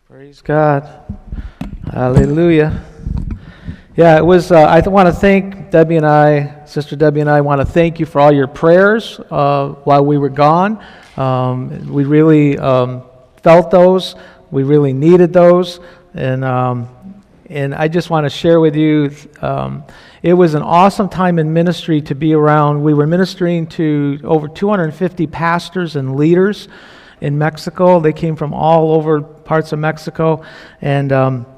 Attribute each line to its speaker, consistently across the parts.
Speaker 1: Praise God. Hallelujah. Yeah, it was, I want to thank Sister Debbie and I want to thank you for all your prayers while we were gone. We really felt those. We really needed those. And I just want to share with you, it was an awesome time in ministry to be around. We were ministering to over 250 pastors and leaders in Mexico. They came from all over parts of Mexico, and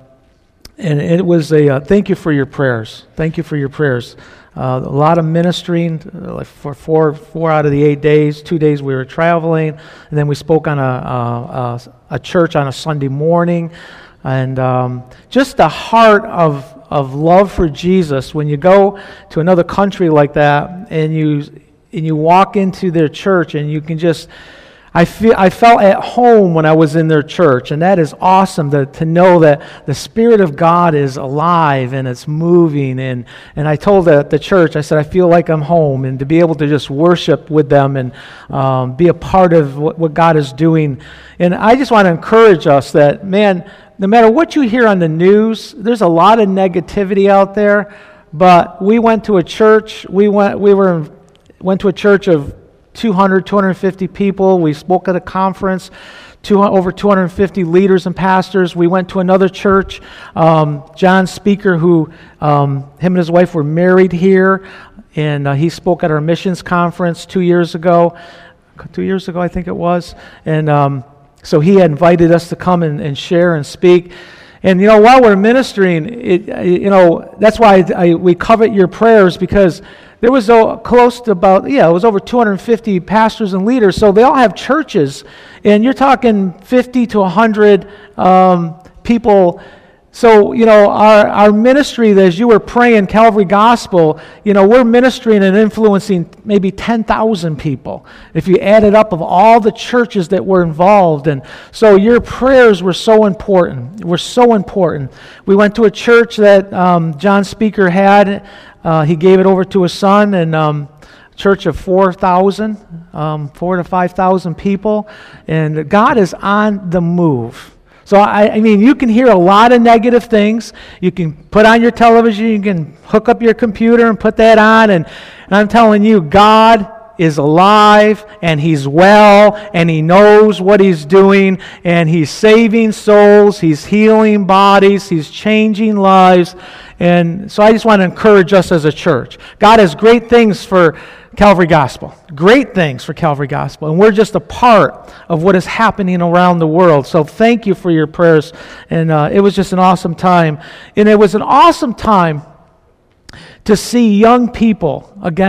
Speaker 1: it was a thank you for your prayers. Thank you for your prayers. A lot of ministering for four out of the 8 days. 2 days we were traveling, and then we spoke on a church on a Sunday morning, and just the heart of love for Jesus. When you go to another country like that, and you walk into their church, and you can just I felt at home when I was in their church, and that is awesome to know that the Spirit of God is alive and it's moving. And I told the church, I said, I feel like I'm home, and to be able to just worship with them and be a part of what God is doing. And I just want to encourage us that, man, no matter what you hear on the news, there's a lot of negativity out there. But we went to a church. We went to a church of 250 people. We spoke at a conference, over 250 leaders and pastors. We went to another church. John Speaker, who him and his wife were married here, and he spoke at our missions conference 2 years ago. 2 years ago, I think it was. And so he had invited us to come and share and speak. And while we're ministering, that's why we covet your prayers, because there was close to it was over 250 pastors and leaders, so they all have churches, and you're talking 50 to 100 people. So, our ministry, as you were praying Calvary Gospel, we're ministering and influencing maybe 10,000 people, if you add it up, of all the churches that were involved. And so your prayers were so important. We went to a church that John Speaker had. He gave it over to his son, and a church of 4,000, 4,000 to 5,000 people. And God is on the move. So, I mean, you can hear a lot of negative things. You can put on your television, you can hook up your computer and put that on, and I'm telling you, God is alive, and He's well, and He knows what He's doing, and He's saving souls, He's healing bodies, He's changing lives. And so I just want to encourage us as a church. God has great things for Calvary Gospel. Great things for Calvary Gospel. And we're just a part of what is happening around the world. So thank you for your prayers. And it was just an awesome time. And it was an awesome time to see young people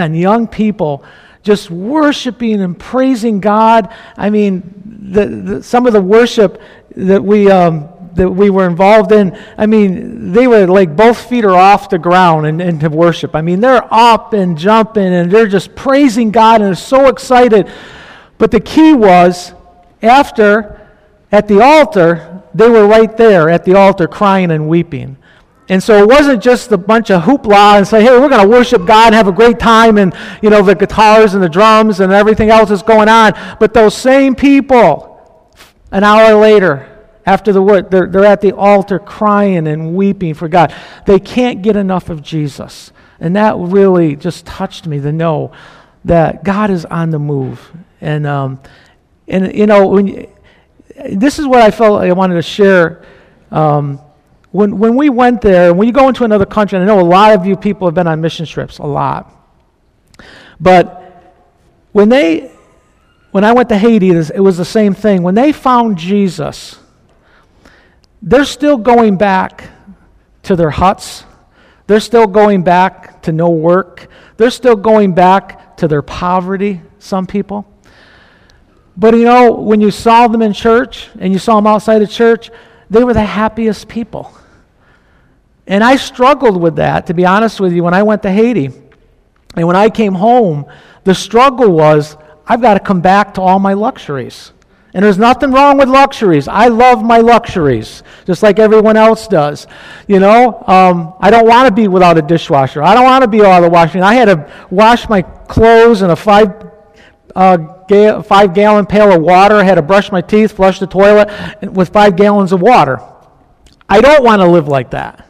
Speaker 1: just worshiping and praising God. I mean, some of the worship that we were involved in, I mean, they were like both feet are off the ground and to worship. I mean, they're up and jumping, and they're just praising God, and they're so excited. But the key was, at the altar, they were right there at the altar crying and weeping. And so it wasn't just a bunch of hoopla and say, hey, we're going to worship God and have a great time, and, the guitars and the drums and everything else is going on. But those same people, an hour later, after the work, they're at the altar crying and weeping for God. They can't get enough of Jesus. And that really just touched me to know that God is on the move. And this is what I felt I wanted to share. When we went there, when you go into another country, and I know a lot of you people have been on mission trips, a lot. But when I went to Haiti, it was the same thing. When they found Jesus, they're still going back to their huts. They're still going back to no work. They're still going back to their poverty, some people. But when you saw them in church and you saw them outside of church, they were the happiest people. And I struggled with that, to be honest with you, when I went to Haiti. And when I came home, the struggle was, I've got to come back to all my luxuries. And there's nothing wrong with luxuries. I love my luxuries, just like everyone else does. I don't want to be without a dishwasher. I don't want to be without a washing. I had to wash my clothes in a 5 5-gallon pail of water. I had to brush my teeth, flush the toilet with 5 gallons of water. I don't want to live like that.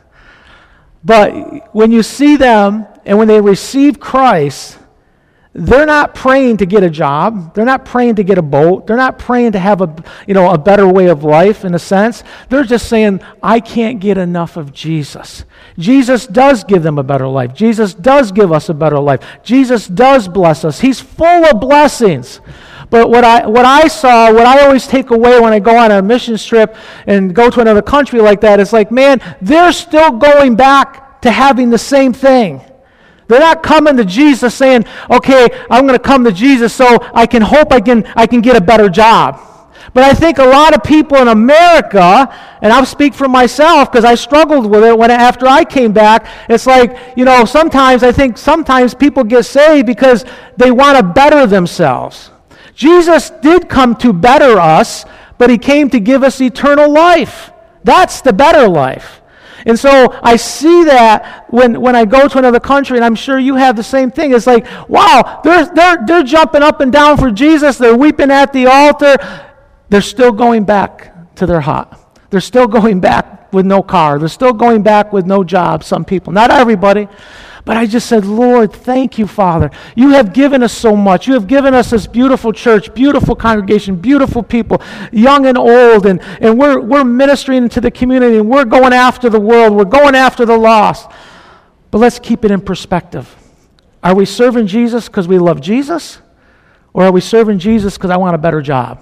Speaker 1: But when you see them and when they receive Christ, they're not praying to get a job. They're not praying to get a boat. They're not praying to have a better way of life in a sense. They're just saying, I can't get enough of Jesus. Jesus does give them a better life. Jesus does give us a better life. Jesus does bless us. He's full of blessings. But what I always take away when I go on a mission trip and go to another country like that is like, man, they're still going back to having the same thing. They're not coming to Jesus saying, okay, I'm going to come to Jesus so I can hope I can get a better job. But I think a lot of people in America, and I'll speak for myself because I struggled with it after I came back, it's like, sometimes people get saved because they want to better themselves. Jesus did come to better us, but he came to give us eternal life. That's the better life. And so I see that when I go to another country, and I'm sure you have the same thing. It's like, wow, they're jumping up and down for Jesus. They're weeping at the altar. They're still going back to their hut. They're still going back with no car. They're still going back with no job, some people. Not everybody. But I just said, Lord, thank you, Father. You have given us so much. You have given us this beautiful church, beautiful congregation, beautiful people, young and old, and we're ministering to the community, and we're going after the world. We're going after the lost. But let's keep it in perspective. Are we serving Jesus because we love Jesus? Or are we serving Jesus because I want a better job?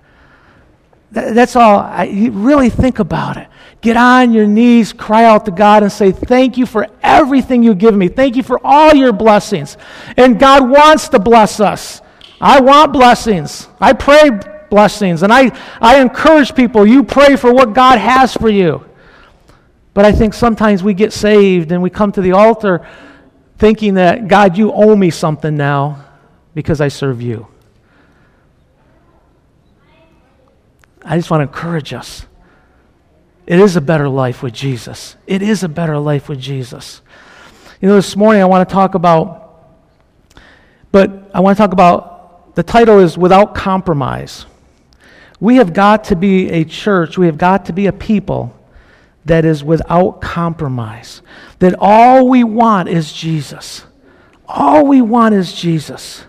Speaker 1: That's all. You really think about it. Get on your knees, cry out to God and say, thank you for everything you give me. Thank you for all your blessings. And God wants to bless us. I want blessings. I pray blessings. And I encourage people, you pray for what God has for you. But I think sometimes we get saved and we come to the altar thinking that, God, you owe me something now because I serve you. I just want to encourage us. It is a better life with Jesus. It is a better life with Jesus. This morning I want to talk about, the title is Without Compromise. We have got to be a church, we have got to be a people that is without compromise. That all we want is Jesus. All we want is Jesus.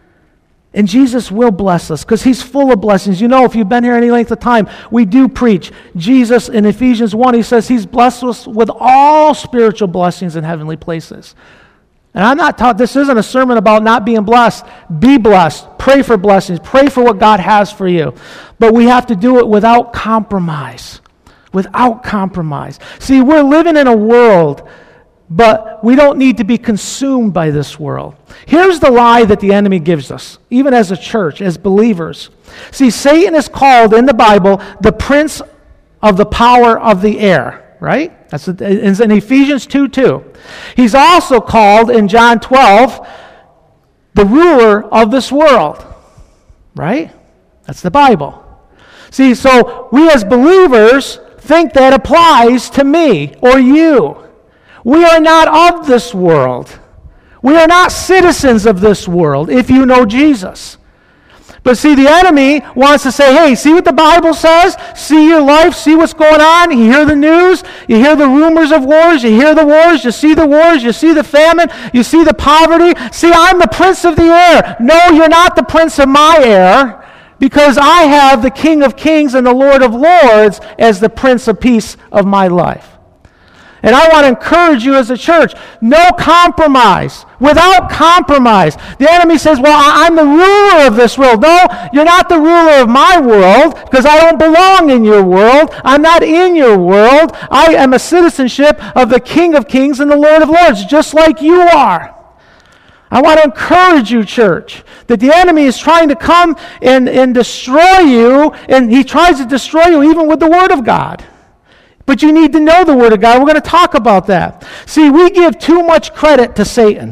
Speaker 1: And Jesus will bless us because he's full of blessings. If you've been here any length of time, we do preach. Jesus in Ephesians 1, he says he's blessed us with all spiritual blessings in heavenly places. And I'm not taught, this isn't a sermon about not being blessed. Be blessed. Pray for blessings. Pray for what God has for you. But we have to do it without compromise. Without compromise. See, we're living in a world, but we don't need to be consumed by this world. Here's the lie that the enemy gives us, even as a church, as believers. See, Satan is called in the Bible the prince of the power of the air, right? That's in Ephesians 2:2. He's also called in John 12 the ruler of this world, right? That's the Bible. See, so we as believers think that applies to me or you. We are not of this world. We are not citizens of this world if you know Jesus. But see, the enemy wants to say, hey, see what the Bible says? See your life, see what's going on. You hear the news, you hear the rumors of wars, you hear the wars, you see the famine, you see the poverty. See, I'm the prince of the air. No, you're not the prince of my air, because I have the King of Kings and the Lord of Lords as the Prince of Peace of my life. And I want to encourage you as a church, no compromise, without compromise. The enemy says, well, I'm the ruler of this world. No, you're not the ruler of my world because I don't belong in your world. I'm not in your world. I am a citizenship of the King of Kings and the Lord of Lords, just like you are. I want to encourage you, church, that the enemy is trying to come and destroy you, and he tries to destroy you even with the Word of God. But you need to know the Word of God. We're going to talk about that. See, we give too much credit to Satan.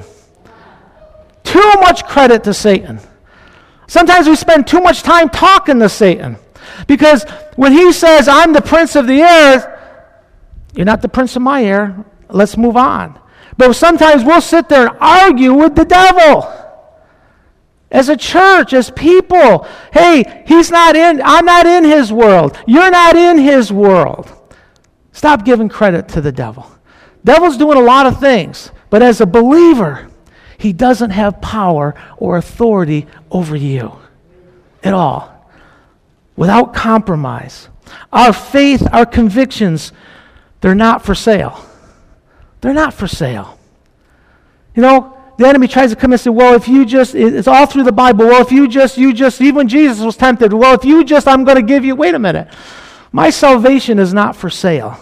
Speaker 1: Too much credit to Satan. Sometimes we spend too much time talking to Satan. Because when he says, I'm the prince of the air, you're not the prince of my air. Let's move on. But sometimes we'll sit there and argue with the devil. As a church, as people. Hey, I'm not in his world. You're not in his world. Stop giving credit to the devil. Devil's doing a lot of things, but as a believer, he doesn't have power or authority over you at all. Without compromise. Our faith, our convictions, they're not for sale. They're not for sale. You know, the enemy tries to come and say, well, if you just, it's all through the Bible, well, if you just, even Jesus was tempted, well, if you just, I'm going to give you, wait a minute. My salvation is not for sale.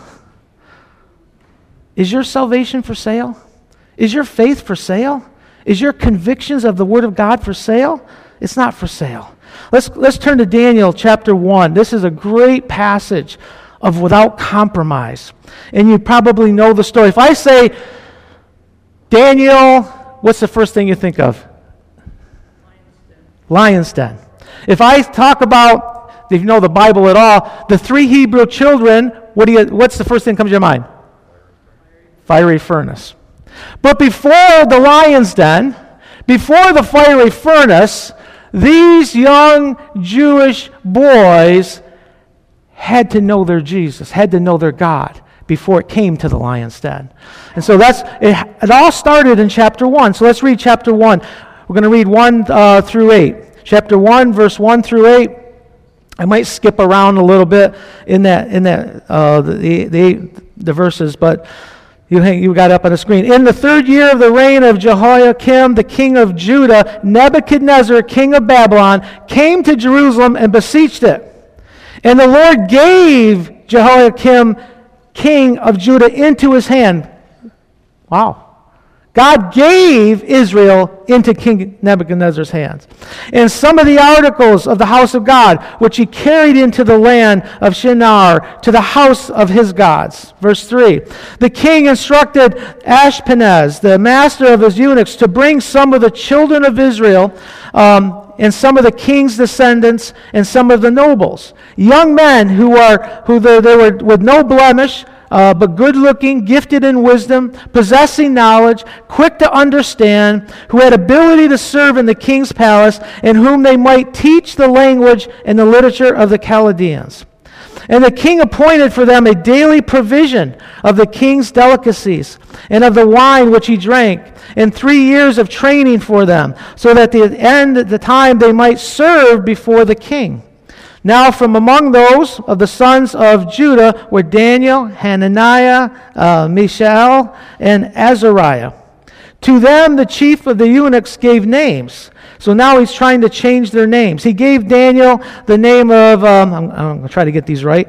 Speaker 1: Is your salvation for sale? Is your faith for sale? Is your convictions of the Word of God for sale? It's not for sale. Let's turn to Daniel chapter 1. This is a great passage of without compromise. And you probably know the story. If I say, Daniel, what's the first thing you think of? Lion's Den. If I talk about, if you know the Bible at all, the 3 Hebrew children, what's the first thing that comes to your mind? Fiery furnace. But before the lion's den, before the fiery furnace, these young Jewish boys had to know their Jesus, had to know their God before it came to the lion's den. And so it all started in chapter 1. So let's read chapter 1. We're going to read 1 through 8. Chapter 1, verse 1 through 8. I might skip around a little bit in the verses, but you got up on the screen. In the 3rd year of the reign of Jehoiakim, the king of Judah, Nebuchadnezzar, king of Babylon, came to Jerusalem and besieged it. And the Lord gave Jehoiakim, king of Judah, into his hand. Wow. God gave Israel into King Nebuchadnezzar's hands. And some of the articles of the house of God, which he carried into the land of Shinar, to the house of his gods. Verse 3. The king instructed Ashpenaz, the master of his eunuchs, to bring some of the children of Israel, and some of the king's descendants, and some of the nobles. Young men who were with no blemish, but good-looking, gifted in wisdom, possessing knowledge, quick to understand, who had ability to serve in the king's palace, and whom they might teach the language and the literature of the Chaldeans. And the king appointed for them a daily provision of the king's delicacies and of the wine which he drank, and 3 years of training for them, so that at the end of the time they might serve before the king. Now from among those of the sons of Judah were Daniel, Hananiah, Mishael, and Azariah. To them the chief of the eunuchs gave names. So now he's trying to change their names. He gave Daniel the name of, I'm going to try to get these right,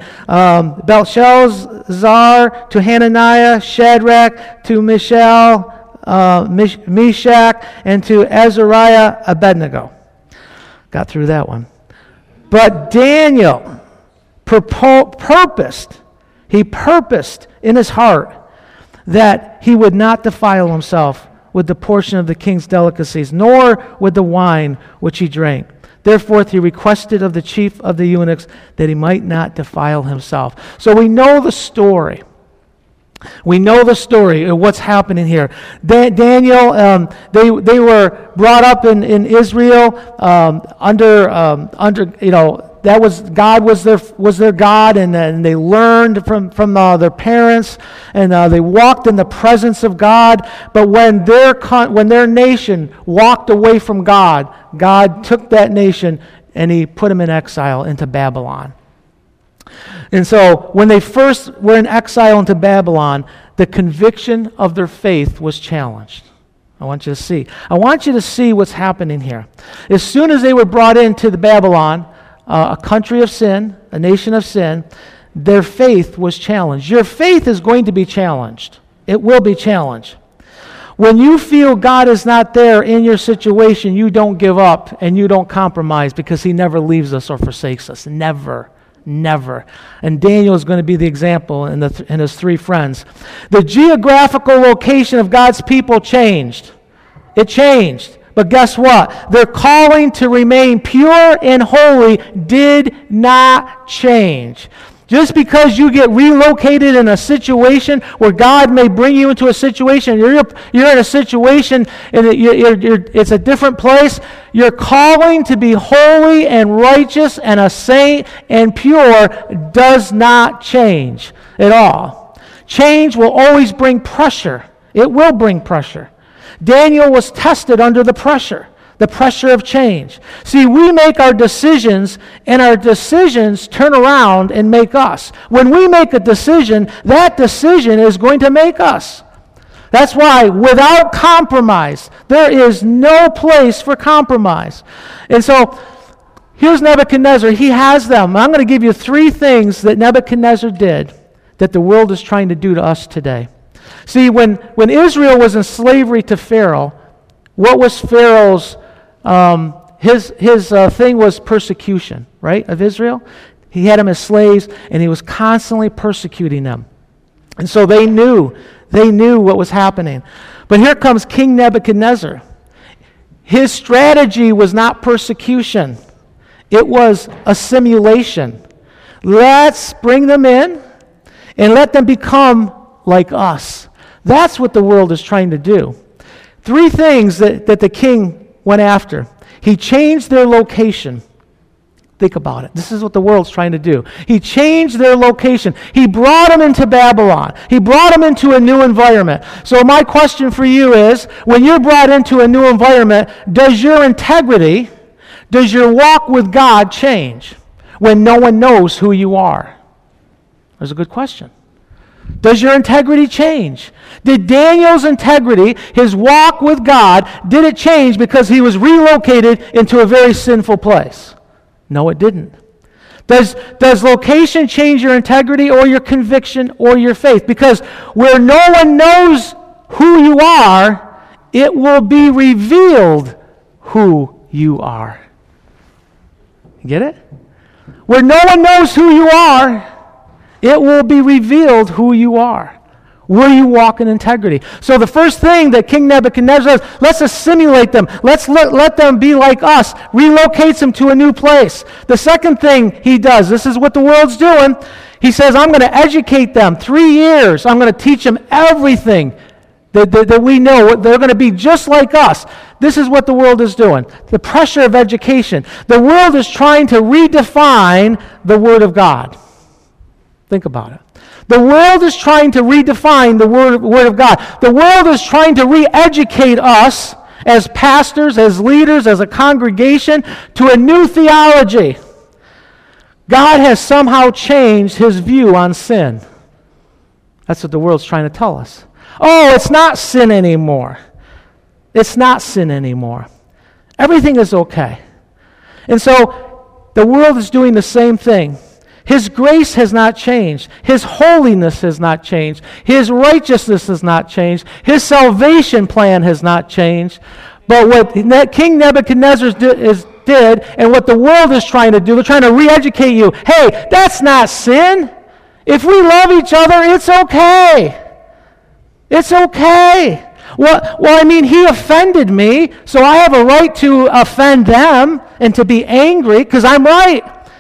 Speaker 1: Belshazzar, to Hananiah, Shadrach, to Mishael, Meshach, and to Azariah, Abednego. Got through that one. But Daniel purposed in his heart that he would not defile himself with the portion of the king's delicacies, nor with the wine which he drank. Therefore he requested of the chief of the eunuchs that he might not defile himself. So we know the story. We know the story of what's happening here. Daniel, they were brought up in Israel under that was God was their God, and they learned from their parents, and they walked in the presence of God. But when their nation walked away from God, God took that nation and He put them in exile into Babylon. And so when they first were in exile into Babylon, the conviction of their faith was challenged. I want you to see. I want you to see what's happening here. As soon as they were brought into the Babylon, a country of sin, a nation of sin, their faith was challenged. Your faith is going to be challenged. It will be challenged. When you feel God is not there in your situation, you don't give up and you don't compromise, because He never leaves us or forsakes us. Never. Never. And Daniel is going to be the example, and his 3 friends. The geographical location of God's people changed. It changed. But guess what? Their calling to remain pure and holy did not change. Just because you get relocated in a situation where God may bring you into a situation, you're in a situation and it's a different place, your calling to be holy and righteous and a saint and pure does not change at all. Change will always bring pressure. It will bring pressure. Daniel was tested under the pressure of change. See, we make our decisions, and our decisions turn around and make us. When we make a decision, that decision is going to make us. That's why, without compromise, there is no place for compromise. And so, here's Nebuchadnezzar. He has them. I'm going to give you 3 things that Nebuchadnezzar did that the world is trying to do to us today. See, when Israel was in slavery to Pharaoh, what was Pharaoh's his thing was persecution, right, of Israel? He had them as slaves, and he was constantly persecuting them. And so they knew what was happening. But here comes King Nebuchadnezzar. His strategy was not persecution. It was assimilation. Let's bring them in and let them become like us. That's what the world is trying to do. 3 things that the king went after. He changed their location. Think about it. This is what the world's trying to do. He changed their location. He brought them into Babylon. He brought them into a new environment. So my question for you is, when you're brought into a new environment, does your integrity, does your walk with God change when no one knows who you are? That's a good question. Does your integrity change? Did Daniel's integrity, his walk with God, did it change because he was relocated into a very sinful place? No, it didn't. Does location change your integrity or your conviction or your faith? Because where no one knows who you are, it will be revealed who you are. Get it? Where no one knows who you are, it will be revealed who you are. Will you walk in integrity? So the first thing that King Nebuchadnezzar does, let's assimilate them. Let's let them be like us. Relocates them to a new place. The second thing he does, this is what the world's doing. He says, I'm going to educate them 3 years. I'm going to teach them everything that we know. They're going to be just like us. This is what the world is doing. The pressure of education. The world is trying to redefine the Word of God. Think about it. The world is trying to redefine the Word of God. The world is trying to re-educate us as pastors, as leaders, as a congregation to a new theology. God has somehow changed his view on sin. That's what the world's trying to tell us. Oh, it's not sin anymore. It's not sin anymore. Everything is okay. And so the world is doing the same thing. His grace has not changed. His holiness has not changed. His righteousness has not changed. His salvation plan has not changed. But what King Nebuchadnezzar did, and what the world is trying to do, they're trying to re-educate you. Hey, that's not sin. If we love each other, it's okay. It's okay. Well, I mean, he offended me, so I have a right to offend them and to be angry because I'm right.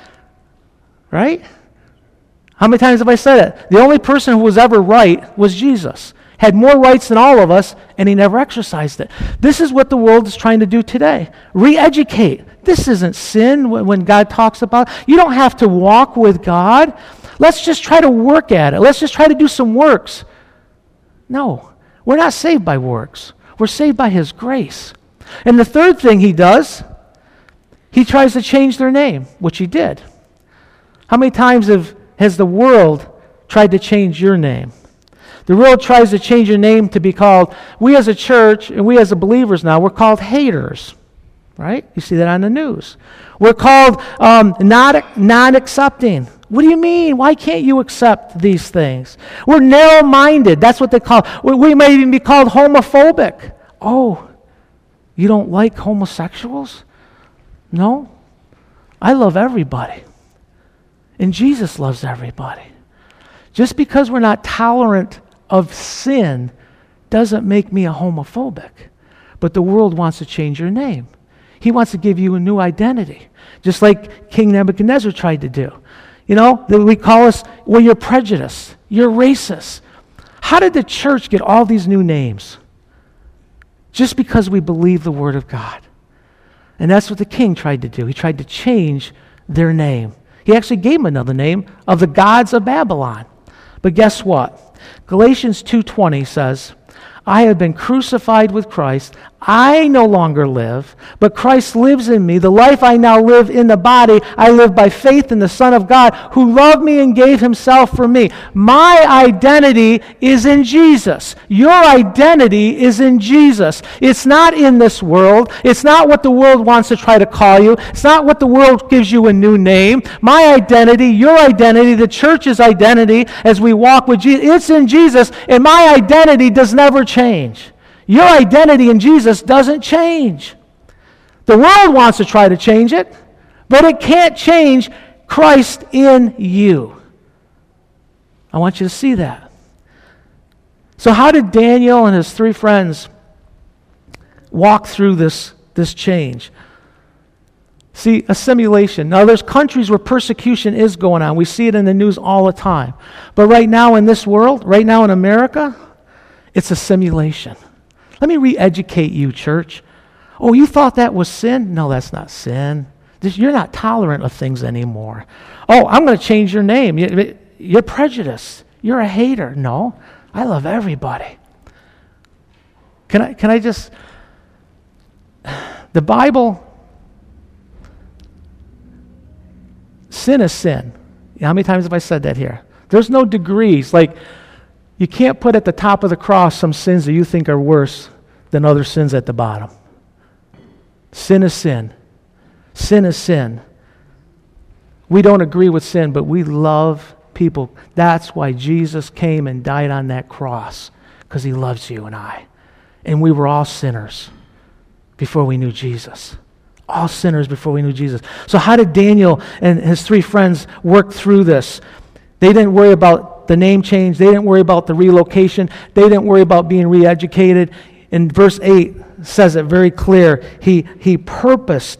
Speaker 1: Right? How many times have I said it? The only person who was ever right was Jesus. Had more rights than all of us, and he never exercised it. This is what the world is trying to do today. Re-educate. This isn't sin when God talks about it. You don't have to walk with God. Let's just try to work at it. Let's just try to do some works. No, we're not saved by works. We're saved by his grace. And the third thing he does, he tries to change their name, which he did. How many times has the world tried to change your name? The world tries to change your name to be called, we as a church, and we as believers now, we're called haters, right? You see that on the news. We're called non-accepting. What do you mean? Why can't you accept these things? We're narrow-minded. That's what they call. We may even be called homophobic. Oh, you don't like homosexuals? No? I love everybody. And Jesus loves everybody. Just because we're not tolerant of sin doesn't make me a homophobic. But the world wants to change your name. He wants to give you a new identity, just like King Nebuchadnezzar tried to do. That we call us, well, you're prejudiced, you're racist. How did the church get all these new names? Just because we believe the Word of God. And that's what the king tried to do. He tried to change their name. He actually gave them another name of the gods of Babylon. But guess what? Galatians 2:20 says, I have been crucified with Christ. I no longer live, but Christ lives in me. The life I now live in the body, I live by faith in the Son of God, who loved me and gave himself for me. My identity is in Jesus. Your identity is in Jesus. It's not in this world. It's not what the world wants to try to call you. It's not what the world gives you a new name. My identity, your identity, the church's identity as we walk with Jesus, it's in Jesus, and my identity does never change. Your identity in Jesus doesn't change. The world wants to try to change it, but it can't change Christ in you. I want you to see that. So how did Daniel and his 3 friends walk through this change? See, assimilation. Now, there's countries where persecution is going on. We see it in the news all the time. But right now in this world, right now in America, it's assimilation. Let me re-educate you, church. Oh, you thought that was sin? No, that's not sin. You're not tolerant of things anymore. Oh, I'm going to change your name. You're prejudiced. You're a hater. No, I love everybody. Can I just... The Bible... Sin is sin. How many times have I said that here? There's no degrees. Like, you can't put at the top of the cross some sins that you think are worse than other sins at the bottom. Sin is sin. Sin is sin. We don't agree with sin, but we love people. That's why Jesus came and died on that cross, because he loves you and I. And we were all sinners before we knew Jesus. All sinners before we knew Jesus. So how did Daniel and his 3 friends work through this? They didn't worry about the name change. They didn't worry about the relocation. They didn't worry about being re-educated. In verse 8 says it very clear. He purposed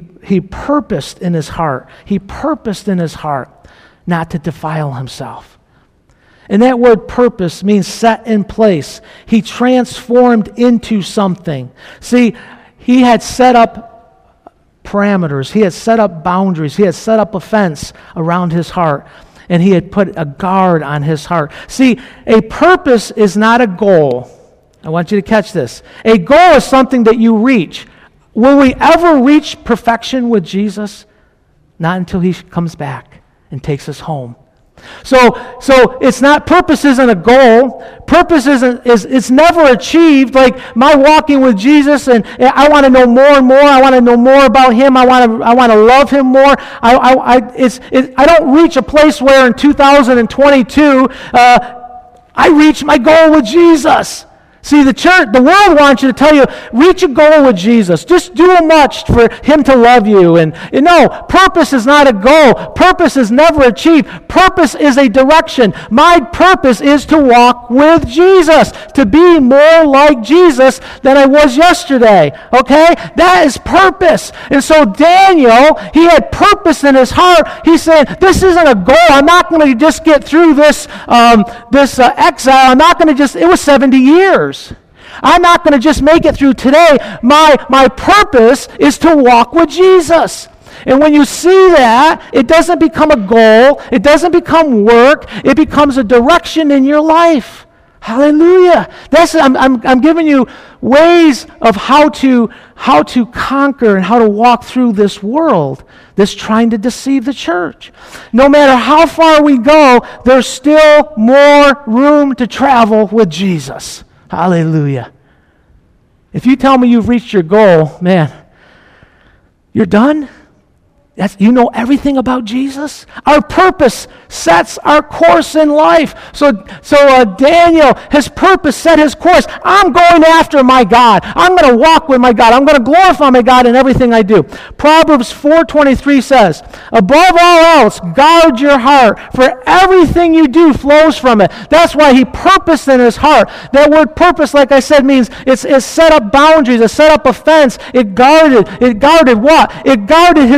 Speaker 1: in his heart. He purposed in his heart not to defile himself. And that word purpose means set in place. He transformed into something. See, he had set up parameters. He had set up boundaries. He had set up a fence around his heart. And he had put a guard on his heart. See, a purpose is not a goal. I want you to catch this. A goal is something that you reach. Will we ever reach perfection with Jesus? Not until he comes back and takes us home. So it's not, purpose isn't a goal. Purpose it's never achieved. Like my walking with Jesus, and I want to know more and more. I want to know more about him. I want to love him more. I don't reach a place where in 2022 I reach my goal with Jesus. See, the world wants you to tell you, reach a goal with Jesus. Just do much for him to love you. And no, purpose is not a goal. Purpose is never achieved. Purpose is a direction. My purpose is to walk with Jesus, to be more like Jesus than I was yesterday. Okay? That is purpose. And so Daniel, he had purpose in his heart. He said, this isn't a goal. I'm not going to just get through this exile. I'm not going to it was 70 years. I'm not going to just make it through today. My purpose is to walk with Jesus. And when you see that, it doesn't become a goal. It doesn't become work. It becomes a direction in your life. Hallelujah. I'm giving you ways of how to conquer and how to walk through this world that's trying to deceive the church. No matter how far we go, there's still more room to travel with Jesus. Hallelujah. If you tell me you've reached your goal, man, you're done? You know everything about Jesus? Our purpose sets our course in life. So Daniel, his purpose set his course. I'm going after my God. I'm going to walk with my God. I'm going to glorify my God in everything I do. Proverbs 4:23 says, above all else, guard your heart, for everything you do flows from it. That's why he purposed in his heart. That word purpose, like I said, means it's set up boundaries. It set up a fence. It guarded what? It guarded his relationship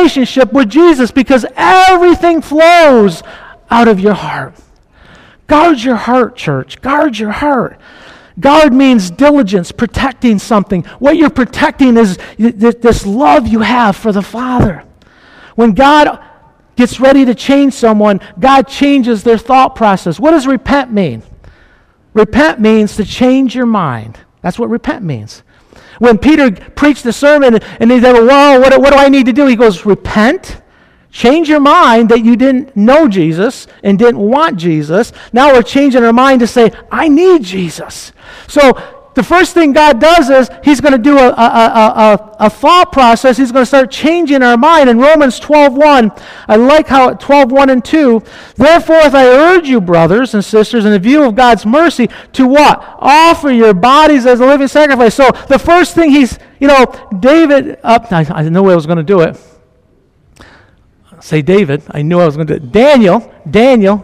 Speaker 1: relationship with Jesus because everything flows out of your heart. Guard your heart, church. Guard your heart. Guard means diligence, protecting something. What you're protecting is this love you have for the Father. When God gets ready to change someone, God changes their thought process. What does repent mean? Repent means to change your mind. That's what repent means. When Peter preached the sermon and he said, well, what do I need to do? He goes, repent, change your mind that you didn't know Jesus and didn't want Jesus. Now we're changing our mind to say, I need Jesus. So the first thing God does is he's going to do a thought process. He's going to start changing our mind. In Romans 12:1, I like how 12:1 and 2, therefore if I urge you, brothers and sisters, in the view of God's mercy, to what? Offer your bodies as a living sacrifice. So the first thing David, I knew I was going to do it. Say David. I knew I was going to do it. Daniel.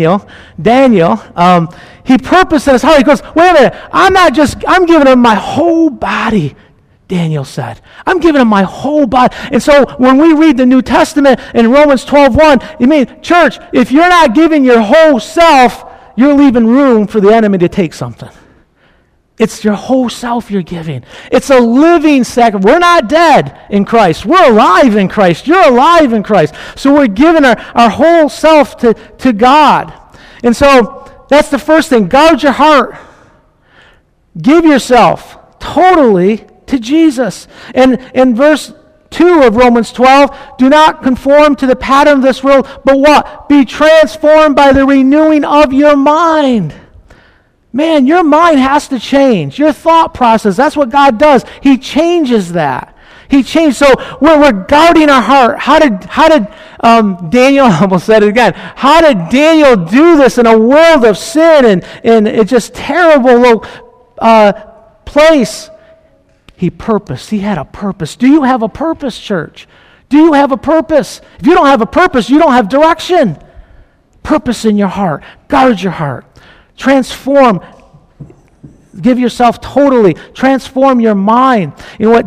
Speaker 1: He purposed in his heart. He goes, wait a minute. I'm giving him my whole body, Daniel said. I'm giving him my whole body. And so when we read the New Testament in Romans 12:1, you mean, church, if you're not giving your whole self, you're leaving room for the enemy to take something. It's your whole self you're giving. It's a living sacrifice. We're not dead in Christ. We're alive in Christ. You're alive in Christ. So we're giving our whole self to God. And so that's the first thing. Guard your heart. Give yourself totally to Jesus. And in verse 2 of Romans 12, do not conform to the pattern of this world, but what? Be transformed by the renewing of your mind. Man, your mind has to change. Your thought process, that's what God does. He changes that. He changed. So we're guarding our heart. How did Daniel, I almost said it again, how did Daniel do this in a world of sin and it's just terrible place? He purposed. He had a purpose. Do you have a purpose, church? Do you have a purpose? If you don't have a purpose, you don't have direction. Purpose in your heart. Guard your heart. Transform. Give yourself totally. Transform your mind. You know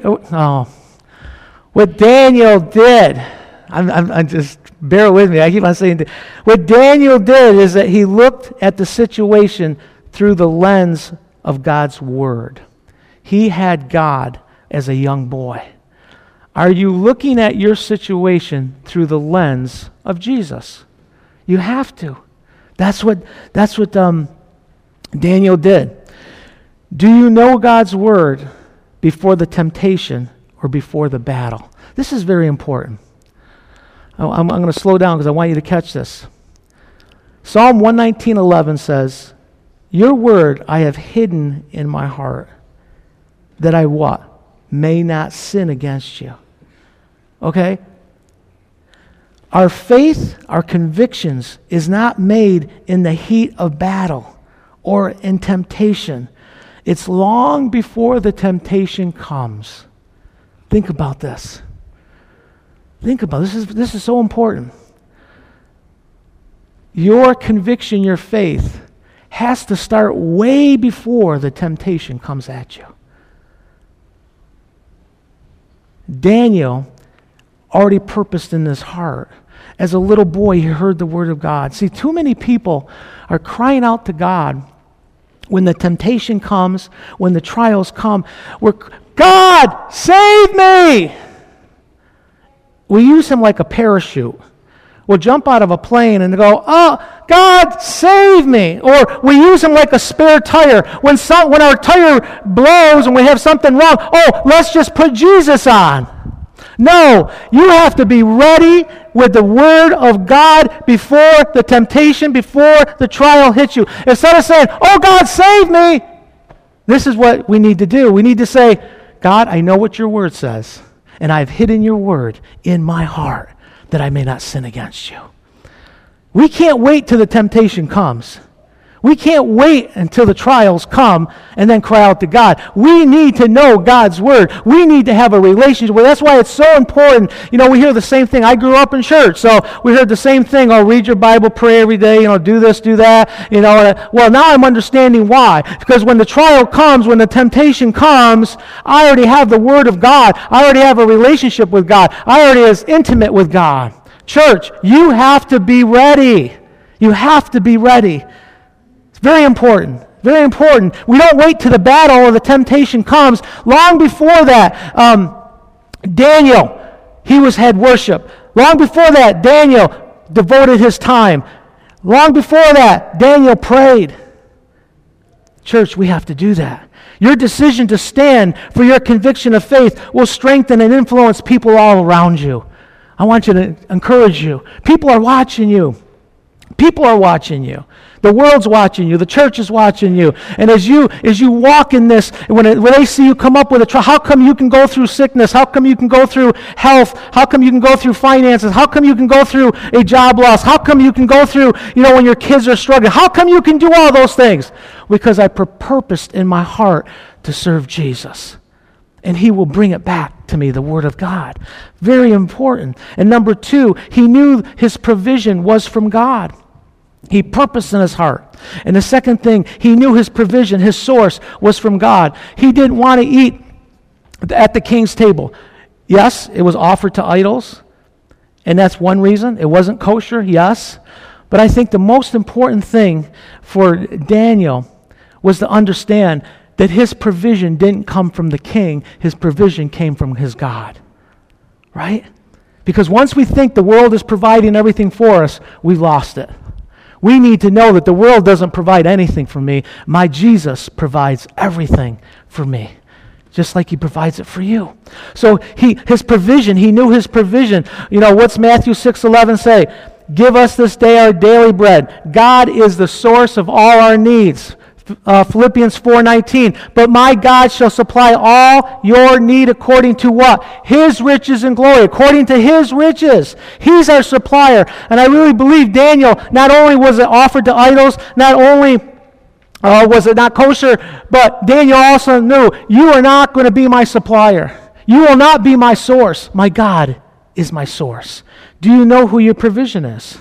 Speaker 1: what Daniel did. I'm just, bear with me. I keep on saying, what Daniel did is that he looked at the situation through the lens of God's Word. He had God as a young boy. Are you looking at your situation through the lens of Jesus? You have to. That's what Daniel did. Do you know God's Word before the temptation or before the battle? This is very important. I'm going to slow down because I want you to catch this. Psalm 119:11 says, your word I have hidden in my heart, that I what? May not sin against you. Okay? Our faith, our convictions is not made in the heat of battle or in temptation. It's long before the temptation comes. Think about this. Think about this. This is so important. Your conviction, your faith, has to start way before the temptation comes at you. Daniel already purposed in his heart. As a little boy, he heard the word of God. See, too many people are crying out to God when the temptation comes, when the trials come. God, save me! We use him like a parachute. We'll jump out of a plane and go, oh, God, save me. Or we use him like a spare tire. When our tire blows and we have something wrong, oh, let's just put Jesus on. No, you have to be ready with the Word of God before the temptation, before the trial hits you. Instead of saying, oh, God, save me, this is what we need to do. We need to say, God, I know what your Word says, and I've hidden your Word in my heart that I may not sin against you. We can't wait till the temptation comes. We can't wait until the trials come and then cry out to God. We need to know God's word. We need to have a relationship with it. That's why it's so important. We hear the same thing. I grew up in church, so we heard the same thing. Read your Bible, pray every day, do this, do that. Well, now I'm understanding why. Because when the trial comes, when the temptation comes, I already have the word of God. I already have a relationship with God. I already is intimate with God. Church, you have to be ready. You have to be ready. It's very important. Very important. We don't wait till the battle or the temptation comes. Long before that, Daniel, he had worship. Long before that, Daniel devoted his time. Long before that, Daniel prayed. Church, we have to do that. Your decision to stand for your conviction of faith will strengthen and influence people all around you. I want you to encourage you. People are watching you. People are watching you. The world's watching you. The church is watching you. And as you walk in this, when they see you come up with a trial, how come you can go through sickness? How come you can go through health? How come you can go through finances? How come you can go through a job loss? How come you can go through, when your kids are struggling? How come you can do all those things? Because I purposed in my heart to serve Jesus. And he will bring it back to me, the Word of God. Very important. And number 2, he knew his provision was from God. He purposed in his heart. And the second thing, he knew his provision, his source, was from God. He didn't want to eat at the king's table. Yes, it was offered to idols, and that's one reason. It wasn't kosher, yes. But I think the most important thing for Daniel was to understand that his provision didn't come from the king. His provision came from his God. Right? Because once we think the world is providing everything for us, we've lost it. We need to know that the world doesn't provide anything for me. My Jesus provides everything for me, just like he provides it for you. So his provision, he knew his provision. What's Matthew 6:11 say? Give us this day our daily bread. God is the source of all our needs. Philippians 4:19. But my God shall supply all your need according to what? His riches and glory. According to his riches. He's our supplier. And I really believe Daniel, not only was it offered to idols, not only was it not kosher, but Daniel also knew, you are not going to be my supplier. You will not be my source. My God is my source. Do you know who your provision is?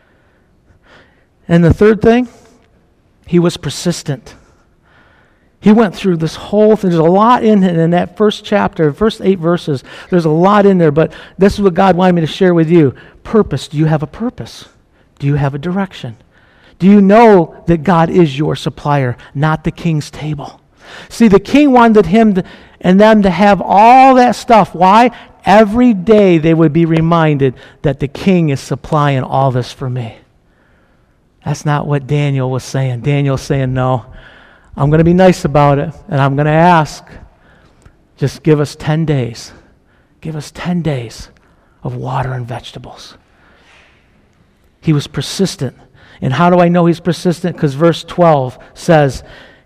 Speaker 1: And the third thing, he was persistent. He went through this whole thing. There's a lot in that first chapter, first 8 verses. There's a lot in there, but this is what God wanted me to share with you. Purpose. Do you have a purpose? Do you have a direction? Do you know that God is your supplier, not the king's table? See, the king wanted him and them to have all that stuff. Why? Every day they would be reminded that the king is supplying all this for me. That's not what Daniel was saying. Daniel's saying, no, I'm going to be nice about it, and I'm going to ask, just give us 10 days. Give us 10 days of water and vegetables. He was persistent. And how do I know he's persistent? Because verse 12 says,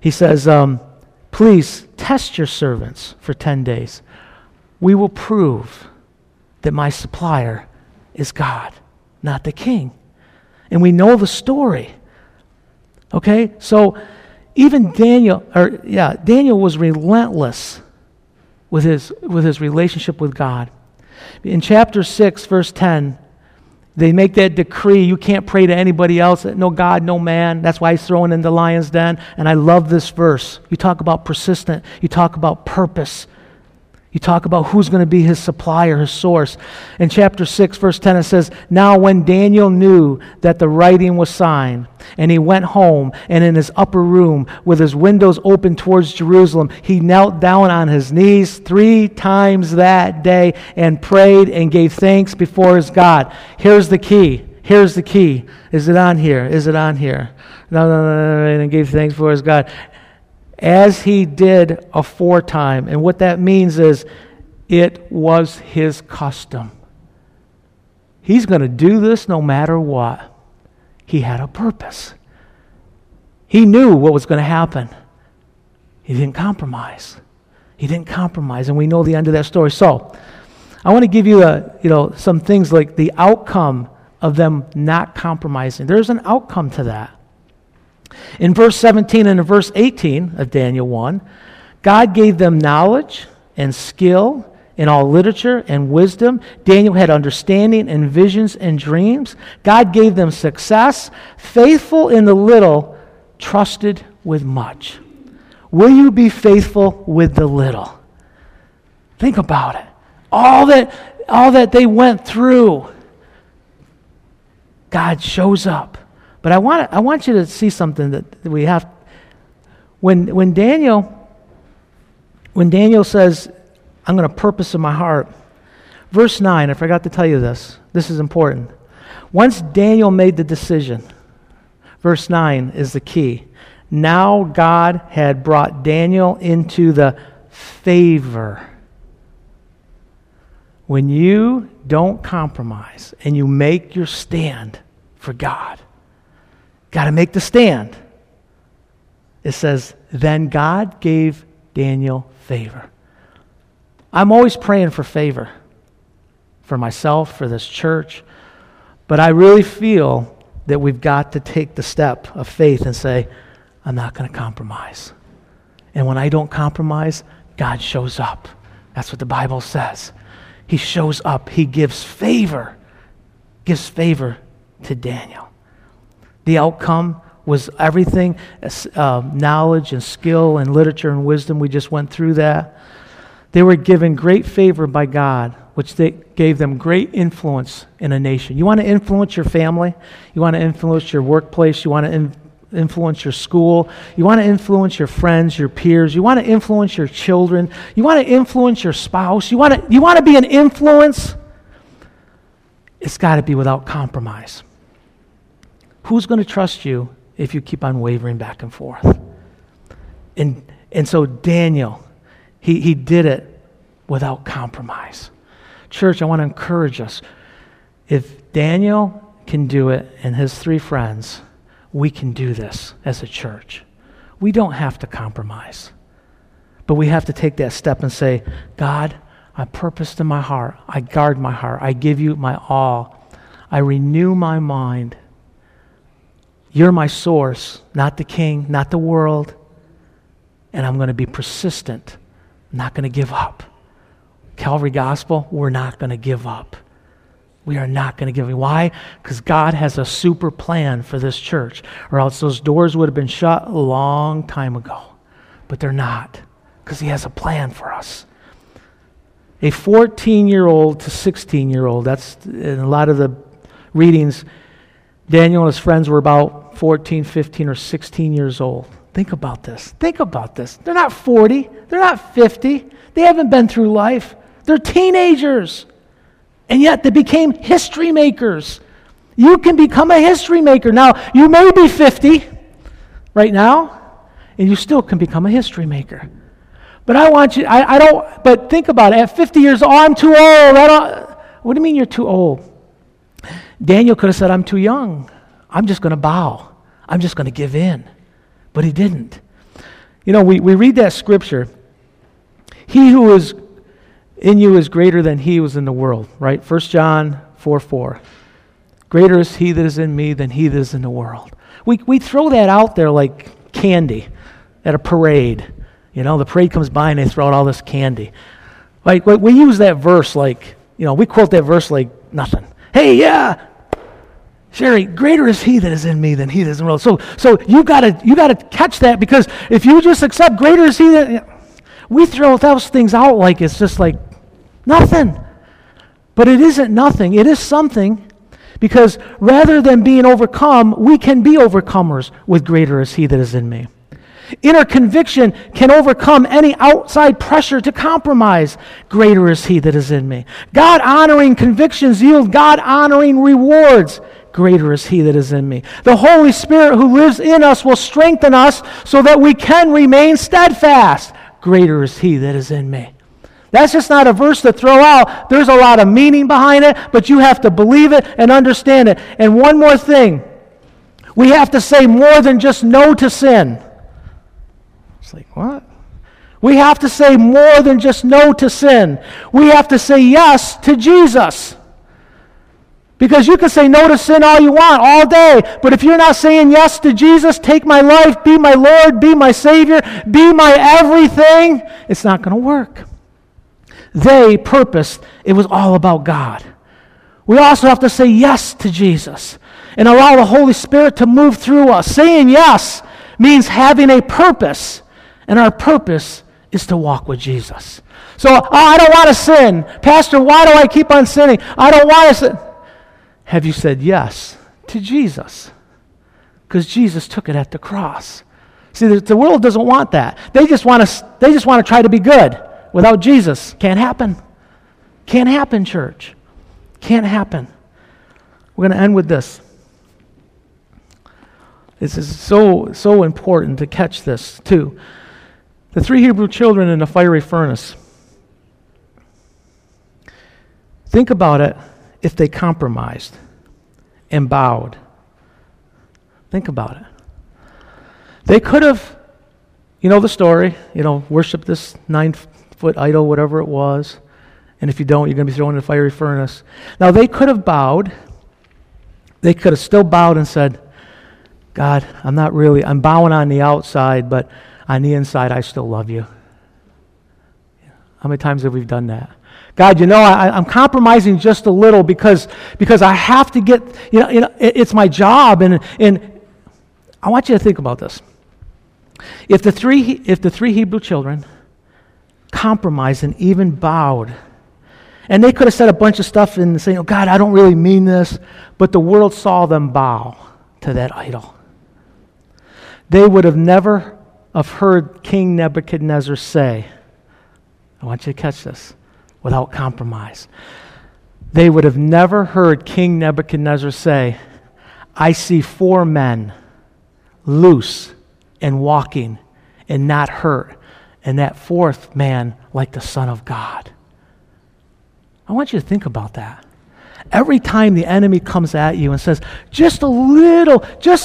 Speaker 1: please test your servants for 10 days. We will prove that my supplier is God, not the king. And we know the story. Okay? So even Daniel was relentless with his relationship with God. In chapter 6, verse 10, they make that decree, you can't pray to anybody else, no God, no man. That's why he's thrown in the lion's den. And I love this verse. You talk about persistent. You talk about purpose. You talk about who's going to be his supplier, his source. In chapter 6, verse 10, it says, now when Daniel knew that the writing was signed, and he went home, and in his upper room, with his windows open towards Jerusalem, he knelt down on his knees 3 times that day and prayed and gave thanks before his God. Here's the key. Here's the key. Is it on here? Is it on here? No. And gave thanks before his God. As he did aforetime. And what that means is it was his custom. He's going to do this no matter what. He had a purpose. He knew what was going to happen. He didn't compromise. He didn't compromise, and we know the end of that story. So, I want to give you some things like the outcome of them not compromising. There's an outcome to that. In verse 17 and in verse 18 of Daniel 1, God gave them knowledge and skill in all literature and wisdom. Daniel had understanding and visions and dreams. God gave them success. Faithful in the little, trusted with much. Will you be faithful with the little? Think about it. All that they went through, God shows up. But I want you to see something that we have. When Daniel says, I'm going to purpose in my heart, verse 9, I forgot to tell you this. This is important. Once Daniel made the decision, verse 9 is the key. Now God had brought Daniel into the favor. When you don't compromise and you make your stand for God, got to make the stand. It says, then God gave Daniel favor. I'm always praying for favor for myself, for this church, but I really feel that we've got to take the step of faith and say, I'm not going to compromise. And when I don't compromise, God shows up. That's what the Bible says. He shows up. He gives favor to Daniel. The outcome was everything, knowledge and skill and literature and wisdom. We just went through that. They were given great favor by God, which they gave them great influence in a nation. You want to influence your family? You want to influence your workplace? You want to influence your school? You want to influence your friends, your peers? You want to influence your children? You want to influence your spouse? You want to be an influence? It's got to be without compromise. Who's going to trust you if you keep on wavering back and forth? And so Daniel, he did it without compromise. Church, I want to encourage us. If Daniel can do it and his three friends, we can do this as a church. We don't have to compromise. But we have to take that step and say, God, I purposed in my heart. I guard my heart. I give you my all. I renew my mind. You're my source, not the king, not the world. And I'm going to be persistent. I'm not going to give up. Calvary Gospel, we're not going to give up. We are not going to give up. Why? Because God has a super plan for this church, or else those doors would have been shut a long time ago. But they're not, because He has a plan for us. A 14-year-old to 16-year-old, that's in a lot of the readings, Daniel and his friends were about 14, 15, or 16 years old. Think about this. Think about this. They're not 40. They're not 50. They haven't been through life. They're teenagers. And yet they became history makers. You can become a history maker. Now, you may be 50 right now, and you still can become a history maker. But I want you, but think about it. At 50 years old, I'm too old. What do you mean you're too old? Daniel could have said, I'm too young. I'm just going to bow. I'm just going to give in. But he didn't. You know, we read that scripture. He who is in you is greater than he who is in the world, right? 1 John 4:4. Greater is he that is in me than he that is in the world. We throw that out there like candy at a parade. You know, the parade comes by and they throw out all this candy. Like, we use that verse like, you know, we quote that verse like nothing. Hey, yeah, Sherry, greater is he that is in me than he that is in the world. So you gotta catch that, because if you just accept greater is he that, we throw those things out like it's just like nothing. But it isn't nothing. It is something, because rather than being overcome, we can be overcomers with greater is he that is in me. Inner conviction can overcome any outside pressure to compromise. Greater is he that is in me. God-honoring convictions yield God-honoring rewards. Greater is he that is in me. The Holy Spirit who lives in us will strengthen us so that we can remain steadfast. Greater is he that is in me. That's just not a verse to throw out. There's a lot of meaning behind it, but you have to believe it and understand it. And one more thing. We have to say more than just no to sin. It's like, what? We have to say more than just no to sin. We have to say yes to Jesus. Because you can say no to sin all you want, all day, but if you're not saying yes to Jesus, take my life, be my Lord, be my Savior, be my everything, it's not going to work. They purposed it was all about God. We also have to say yes to Jesus and allow the Holy Spirit to move through us. Saying yes means having a purpose, and our purpose is to walk with Jesus. So, I don't want to sin. Pastor, why do I keep on sinning? I don't want to sin. Have you said yes to Jesus? Because Jesus took it at the cross. See, the world doesn't want that. They just want to try to be good. Without Jesus, can't happen. Can't happen, church. Can't happen. We're going to end with this. This is so important to catch this, too. The 3 Hebrew children in the fiery furnace. Think about it if they compromised and bowed. Think about it. They could have, you know the story, worshiped this 9-foot idol, whatever it was. And if you don't, you're going to be thrown in the fiery furnace. Now, they could have bowed. They could have still bowed and said, God, I'm bowing on the outside, but on the inside, I still love you. How many times have we done that? God, I'm compromising just a little because I have to get, it's my job, and I want you to think about this. If the three Hebrew children compromised and even bowed, and they could have said a bunch of stuff and saying, oh God, I don't really mean this, but the world saw them bow to that idol. They would have never have heard King Nebuchadnezzar say, I want you to catch this, without compromise. They would have never heard King Nebuchadnezzar say, I see 4 men loose and walking and not hurt, and that 4th man like the Son of God. I want you to think about that. Every time the enemy comes at you and says, just a little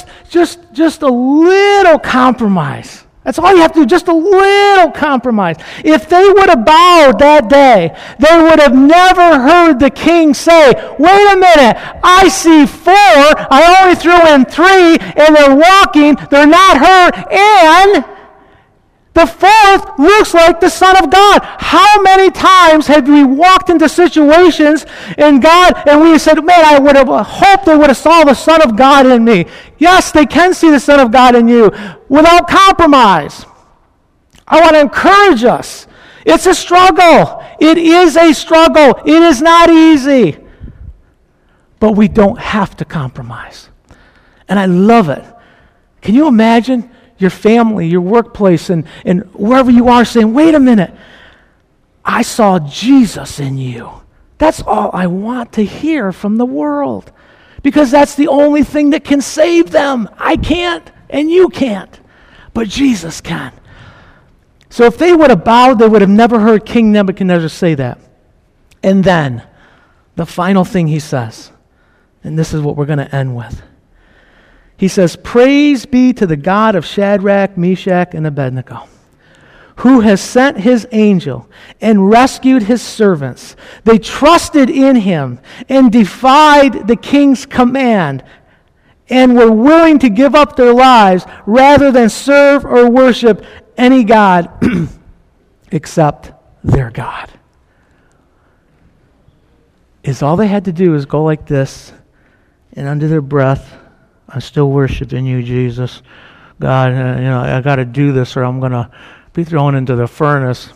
Speaker 1: compromise. That's all you have to do, just a little compromise. If they would have bowed that day, they would have never heard the king say, wait a minute, I see 4, I only threw in 3, and they're walking, they're not hurt, and the 4th looks like the Son of God. How many times have we walked into situations and we said, man, I would have hoped they would have saw the Son of God in me. Yes, they can see the Son of God in you without compromise. I want to encourage us. It's a struggle. It is a struggle. It is not easy. But we don't have to compromise. And I love it. Can you imagine your family, your workplace, and wherever you are saying, wait a minute, I saw Jesus in you. That's all I want to hear from the world. Because that's the only thing that can save them. I can't, and you can't. But Jesus can. So if they would have bowed, they would have never heard King Nebuchadnezzar say that. And then, the final thing he says, and this is what we're going to end with. He says, praise be to the God of Shadrach, Meshach, and Abednego, who has sent his angel and rescued his servants. They trusted in him and defied the king's command and were willing to give up their lives rather than serve or worship any god except their God. All they had to do is go like this, and under their breath, I'm still worshiping you, Jesus. God, I got to do this or I'm going to be thrown into the furnace.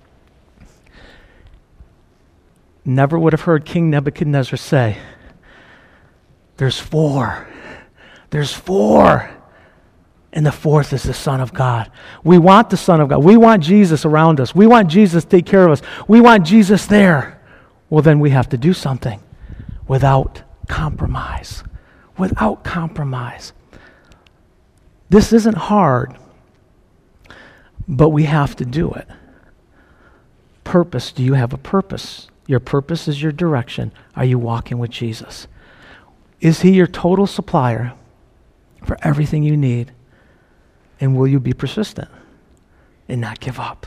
Speaker 1: Never would have heard King Nebuchadnezzar say, there's 4. There's 4. And the 4th is the Son of God. We want the Son of God. We want Jesus around us. We want Jesus to take care of us. We want Jesus there. Well, then we have to do something without compromise. Without compromise. This isn't hard, but we have to do it. Purpose. Do you have a purpose? Your purpose is your direction. Are you walking with Jesus? Is he your total supplier for everything you need? And will you be persistent and not give up?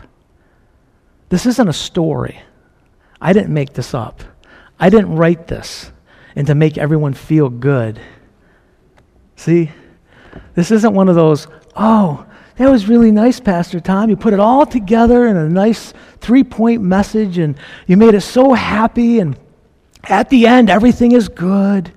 Speaker 1: This isn't a story. I didn't make this up. I didn't write this. and to make everyone feel good. See, this isn't one of those, oh, that was really nice, Pastor Tom. You put it all together in a nice 3-point message, and you made us so happy, and at the end, everything is good.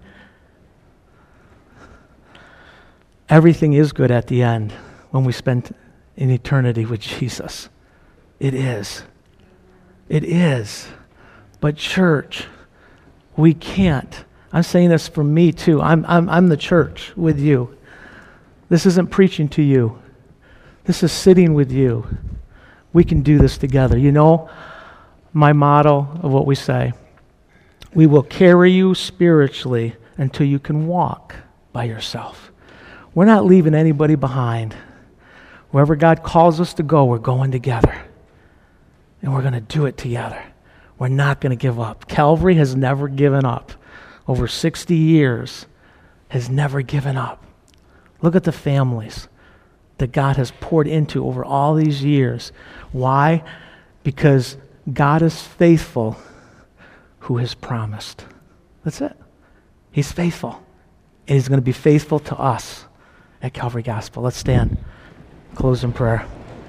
Speaker 1: Everything is good at the end when we spend an eternity with Jesus. It is. It is. But church, we can't. I'm saying this for me too. I'm the church with you. This isn't preaching to you. This is sitting with you. We can do this together. You know, my motto of what we say, we will carry you spiritually until you can walk by yourself. We're not leaving anybody behind. Wherever God calls us to go, we're going together. And we're going to do it together. We're not going to give up. Calvary has never given up. Over 60 years has never given up. Look at the families that God has poured into over all these years. Why? Because God is faithful who has promised. That's it. He's faithful. And He's going to be faithful to us at Calvary Gospel. Let's stand. Close in prayer.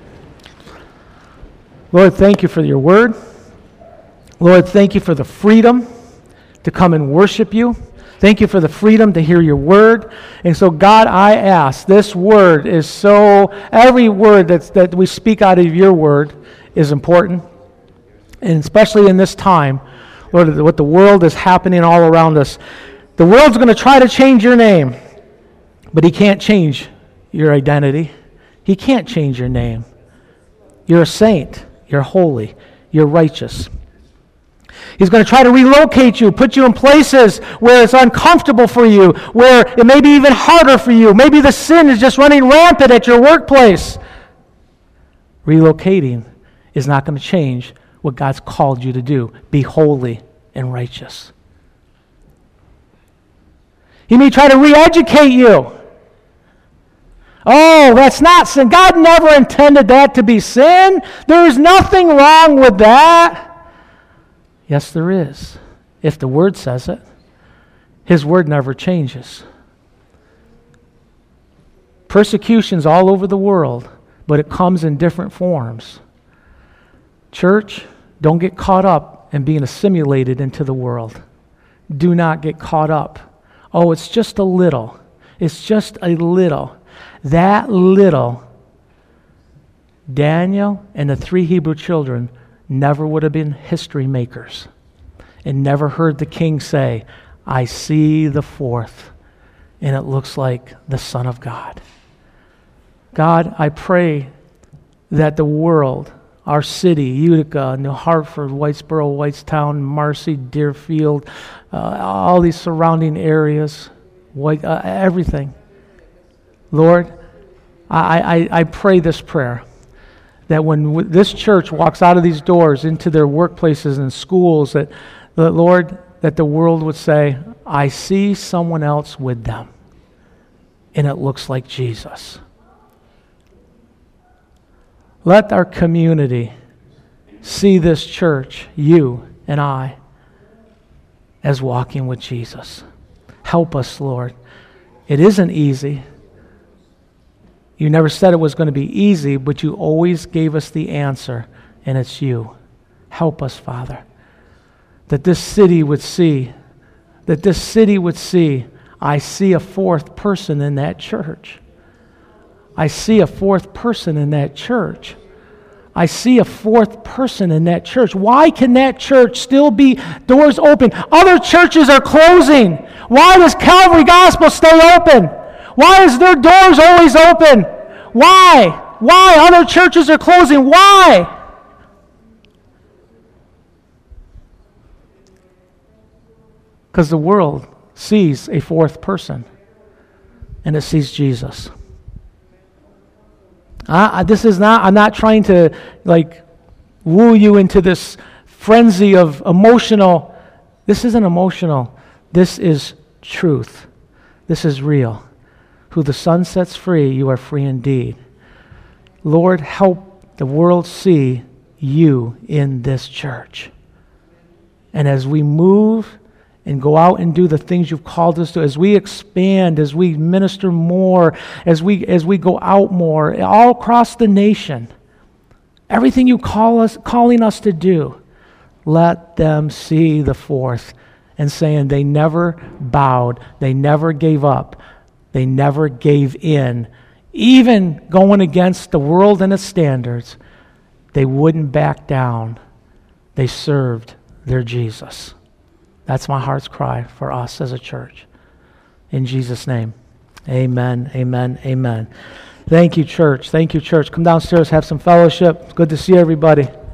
Speaker 1: Lord, thank you for your word. Lord, thank you for the freedom to come and worship you. Thank you for the freedom to hear your word. And so, God, I ask, this word is so, every word that we speak out of your word is important. And especially in this time, Lord, what the world is happening all around us. The world's going to try to change your name, but he can't change your identity. He can't change your name. You're a saint. You're holy. You're righteous. He's going to try to relocate you, put you in places where it's uncomfortable for you, where it may be even harder for you. Maybe the sin is just running rampant at your workplace. Relocating is not going to change what God's called you to do. Be holy and righteous. He may try to re-educate you. Oh, that's not sin. God never intended that to be sin. There's nothing wrong with that. Yes, there is. If the Word says it. His Word never changes. Persecution's all over the world, but it comes in different forms. Church, don't get caught up in being assimilated into the world. Do not get caught up. Oh, it's just a little. It's just a little. That little, Daniel and the 3 Hebrew children never would have been history makers and never heard the king say, I see the 4th, and it looks like the Son of God. God, I pray that the world, our city, Utica, New Hartford, Whitesboro, Whitestown, Marcy, Deerfield, all these surrounding areas, everything. Lord, I pray this prayer, that when this church walks out of these doors into their workplaces and schools, that Lord, that the world would say, I see someone else with them, and it looks like Jesus. Let our community see this church, you and I, as walking with Jesus. Help us, Lord. It isn't easy. You never said it was going to be easy, but you always gave us the answer, and it's you. Help us, Father, that this city would see, I see a 4th person in that church. I see a 4th person in that church. I see a 4th person in that church. Why can that church still be doors open? Other churches are closing. Why does Calvary Gospel stay open? Why is their doors always open? Why? Why? Other churches are closing. Why? Because the world sees a 4th person, and it sees Jesus. I'm not trying to woo you into this frenzy of emotional. This isn't emotional. This is truth. This is real. Who the Son sets free, you are free indeed. Lord, help the world see you in this church. And as we move and go out and do the things you've called us to. As we expand, as we minister more, as we go out more, all across the nation, everything you calling us to do, let them see the fourth and saying they never bowed, they never gave up, they never gave in. Even going against the world and its standards, they wouldn't back down. They served their Jesus. That's my heart's cry for us as a church. In Jesus' name, amen, amen, amen. Thank you, church. Thank you, church. Come downstairs, have some fellowship. Good to see everybody.